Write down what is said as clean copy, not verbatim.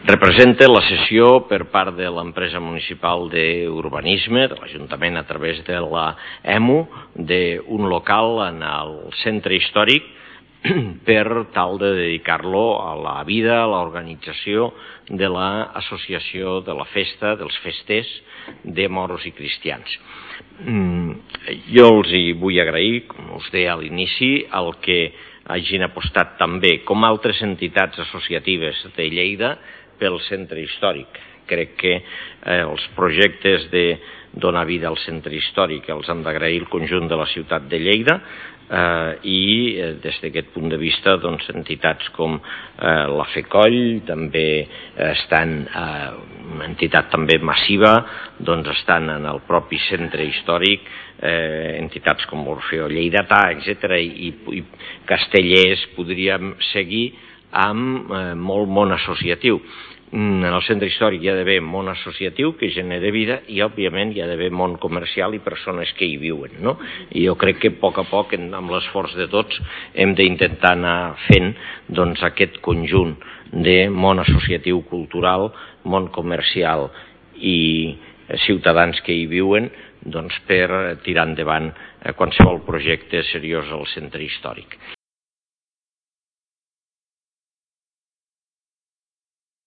representa la cessió per part de l'empresa municipal d'urbanisme, de l'Ajuntament a través de la EMU, d'un local en el centre històric per tal de dedicar-lo a la vida, a l'organització de l'associació de la festa, dels festers de moros i cristians. Jo els hi vull agrair, com us deia a l'inici, el que hagin apostat també, com altres entitats associatives de Lleida, pel centre històric. Crec que els projectes de donar vida al centre històric els han d'agrair el conjunt de la ciutat de Lleida i des d'aquest punt de vista entitats com la FECOLL també estan, una entitat també massiva, estan en el propi centre històric, entitats com Orfeó Lleidatà, etc. i castellers, podríem seguir amb molt món associatiu. En el centre històric hi ha d'haver món associatiu que genera vida i, òbviament, hi ha d'haver món comercial i persones que hi viuen, no? I jo crec que a poc, amb l'esforç de tots, hem d'intentar anar fent aquest conjunt de món associatiu cultural, món comercial i ciutadans que hi viuen per tirar endavant qualsevol projecte seriós al centre històric.